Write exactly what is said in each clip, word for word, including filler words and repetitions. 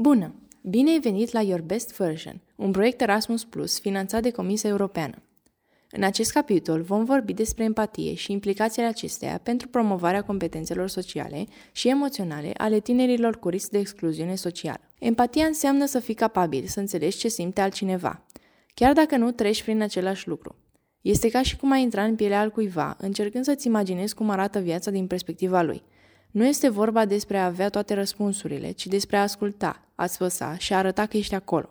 Bună! Bine ai venit la Your Best Version, un proiect Erasmus Plus finanțat de Comisia Europeană. În acest capitol vom vorbi despre empatie și implicațiile acesteia pentru promovarea competențelor sociale și emoționale ale tinerilor cu risc de excluziune socială. Empatia înseamnă să fii capabil să înțelegi ce simte altcineva, chiar dacă nu treci prin același lucru. Este ca și cum ai intra în pielea altcuiva, încercând să-ți imaginezi cum arată viața din perspectiva lui. Nu este vorba despre a avea toate răspunsurile, ci despre a asculta, a-ți păsa și a arăta că ești acolo.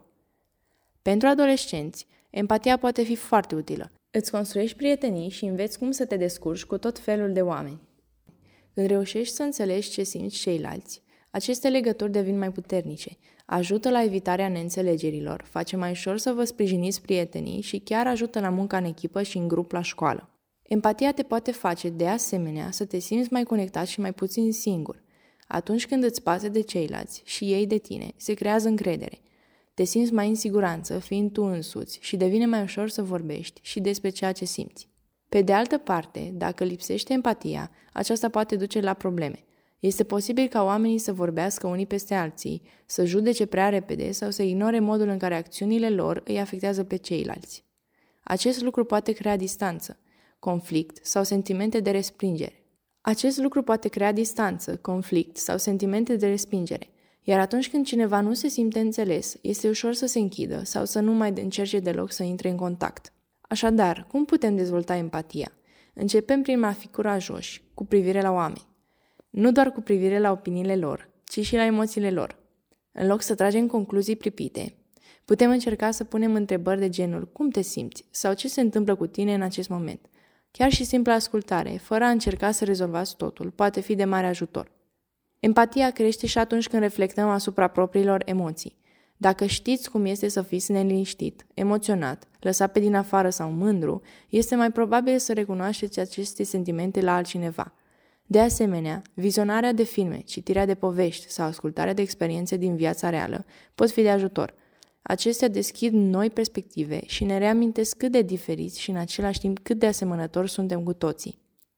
Pentru adolescenți, empatia poate fi foarte utilă. Îți construiești prietenii și înveți cum să te descurci cu tot felul de oameni. Când reușești să înțelegi ce simți ceilalți, aceste legături devin mai puternice, ajută la evitarea neînțelegerilor, face mai ușor să vă sprijiniți prietenii și chiar ajută la munca în echipă și în grup la școală. Empatia te poate face, de asemenea, să te simți mai conectat și mai puțin singur. Atunci când îți pasă de ceilalți și ei de tine, se creează încredere. Te simți mai în siguranță, fiind tu însuți, și devine mai ușor să vorbești și despre ceea ce simți. Pe de altă parte, dacă lipsește empatia, aceasta poate duce la probleme. Este posibil ca oamenii să vorbească unii peste alții, să judece prea repede sau să ignore modul în care acțiunile lor îi afectează pe ceilalți. Acest lucru poate crea distanță, conflict sau sentimente de respingere. Acest lucru poate crea distanță, conflict sau sentimente de respingere, iar atunci când cineva nu se simte înțeles, este ușor să se închidă sau să nu mai încerce deloc să intre în contact. Așadar, cum putem dezvolta empatia? Începem prin a fi curajoși cu privire la oameni. Nu doar cu privire la opiniile lor, ci și la emoțiile lor. În loc să tragem concluzii pripite, putem încerca să punem întrebări de genul cum te simți sau ce se întâmplă cu tine în acest moment. Chiar și simpla ascultare, fără a încerca să rezolvați totul, poate fi de mare ajutor. Empatia crește și atunci când reflectăm asupra propriilor emoții. Dacă știți cum este să fiți neliniștit, emoționat, lăsat pe din afară sau mândru, este mai probabil să recunoașteți aceste sentimente la altcineva. De asemenea, vizionarea de filme, citirea de povești sau ascultarea de experiențe din viața reală pot fi de ajutor. Acestea deschid noi perspective și ne reamintesc cât de diferiți și în același timp cât de asemănători suntem cu toții.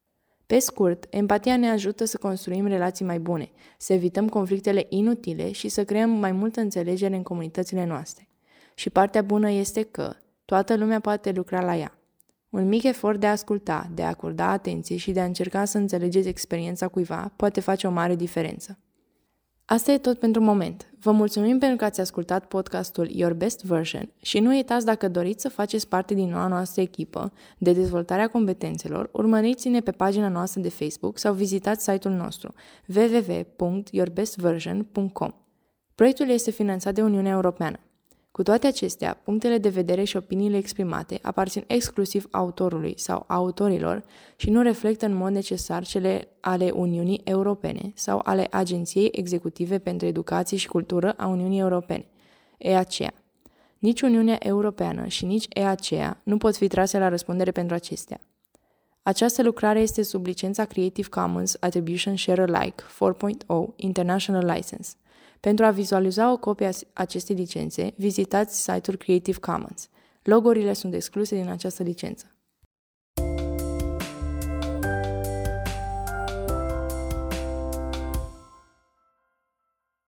Pe scurt, empatia ne ajută să construim relații mai bune, să evităm conflictele inutile și să creăm mai multă înțelegere în comunitățile noastre. Și partea bună este că toată lumea poate lucra la ea. Un mic efort de a asculta, de a acorda atenție și de a încerca să înțelegeți experiența cuiva poate face o mare diferență. Asta e tot pentru moment. Vă mulțumim pentru că ați ascultat podcastul Your Best Version și nu uitați, dacă doriți să faceți parte din noua noastră echipă de dezvoltare a competențelor, urmăriți-ne pe pagina noastră de Facebook sau vizitați site-ul nostru w w w punct your best version punct com. Proiectul este finanțat de Uniunea Europeană. Cu toate acestea, punctele de vedere și opiniile exprimate aparțin exclusiv autorului sau autorilor și nu reflectă în mod necesar cele ale Uniunii Europene sau ale Agenției Executive pentru Educație și Cultură a Uniunii Europene, E A C E A. Nici Uniunea Europeană și nici E A C E A nu pot fi trase la răspundere pentru acestea. Această lucrare este sub licența Creative Commons Attribution Share Alike patru punct zero International License. Pentru a vizualiza o copie a acestei licențe, vizitați site-ul Creative Commons. Logo-urile sunt excluse din această licență.